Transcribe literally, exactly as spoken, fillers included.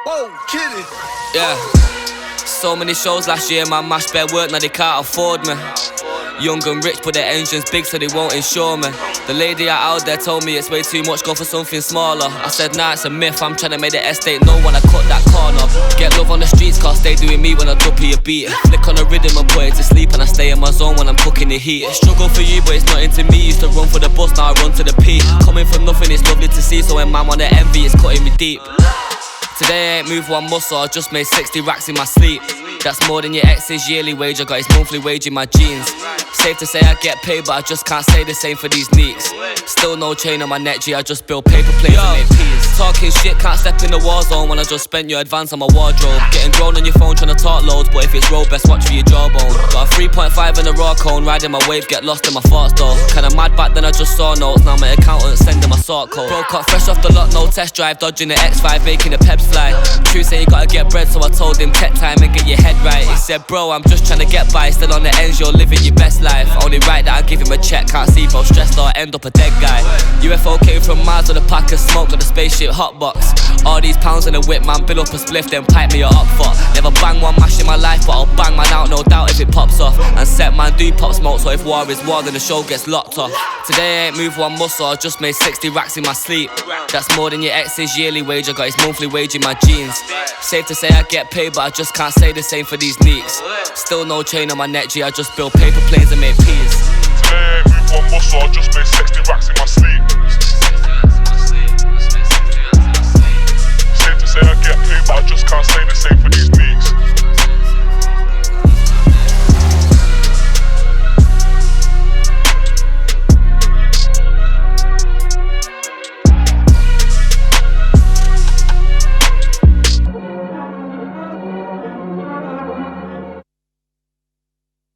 Whoa, kidding. Yeah. So many shows last year, man, mashed bare work, now they can't afford me. Young and rich, but their engine's big, so they won't insure me. The lady out there told me it's way too much, go for something smaller. I said, nah, it's a myth, I'm trying to make the estate know when I cut that corner. Get love on the streets, cause they doing me when I duppy a beat. Flick on the rhythm and put it to sleep, and I stay in my zone when I'm cooking the heat. Struggle for you, but it's nothing to me. Used to run for the bus, now I run to the P. Coming from nothing, it's lovely to see, so when man on the envy, it's cutting me deep. Today I ain't moved one muscle, I just made sixty racks in my sleep. That's more than your ex's yearly wage, I got his monthly wage in my jeans. Safe to say I get paid, but I just can't say the same for these neeks. Still no chain on my neck, G, I just build paper planes and make peas. Talking shit, can't step in the war zone when I just spent your advance on my wardrobe. Getting grown on your phone trying to talk loads, but if it's road, best watch for your jawbone. Got a three point five in a raw cone, riding my wave, get lost in my thoughts though. Kinda mad back then I just saw notes, now my accountant sending my sort code. Broke up fresh off the lot, no test drive, dodging the X five, making the peps fly. True say you gotta get bread, so I told him tech time and get your head right. He said, bro, I'm just trying to get by, still on the ends, you're living your best life. Only right that I give him a check, can't see if I'm stressed or I end up a dead guy. U F O came from Mars with a pack of smoke, got a spaceship hotbox. All these pounds in a whip, man, bill up a spliff, then pipe me a up fuck. Never bang one mash in my life, but I'll bang man out, no doubt if it pops off. And set man do pop smoke, so if war is war, then the show gets locked off. Today I ain't moved one muscle, I just made sixty racks in my sleep. That's more than your ex's yearly wage, I got his monthly wage in my jeans. Safe to say I get paid, but I just can't say the same for these neeks. Still no chain on my neck, G, I just build paper planes and make peas. Today I ain't moved one muscle, I just made sixty racks in my sleep.